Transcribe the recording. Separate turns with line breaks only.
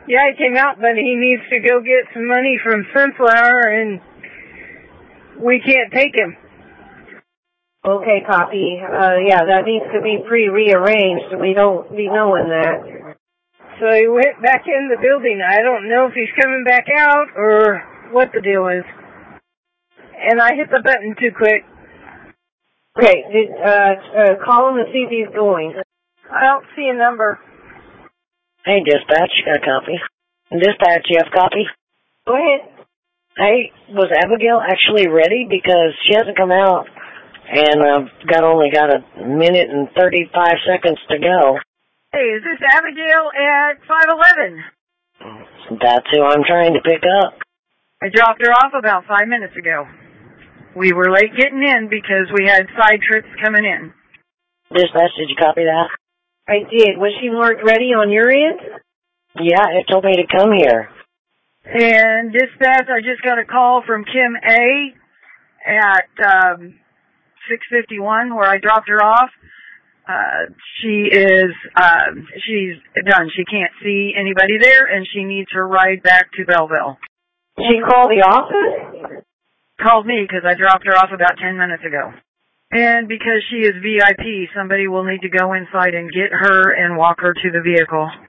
Yeah, he came out, but he needs to go get some money from Sunflower, and we can't take him.
Okay, copy. Yeah, that needs to be pre-rearranged. We don't be knowing that.
So he went back in the building. I don't know if he's coming back out or what the deal is. And I hit the button too quick.
Okay, call him and see if he's going.
I don't see a number.
Hey, dispatch, got a copy. Dispatch, you have a copy?
Go ahead.
Hey, was Abigail actually ready? Because she hasn't come out, and I've only got a minute and 35 seconds to go.
Hey, is this Abigail at 511?
That's who I'm trying to pick up.
I dropped her off about 5 minutes ago. We were late getting in because we had side trips coming in.
Dispatch, did you copy that?
I did. Was she marked ready on your end?
Yeah, it told me to come here.
And dispatch, I just got a call from Kim A. at 6:51 where I dropped her off. She's done. She can't see anybody there, and she needs her ride back to Belleville.
She called the office?
Called me because I dropped her off about 10 minutes ago. And because she is VIP, somebody will need to go inside and get her and walk her to the vehicle.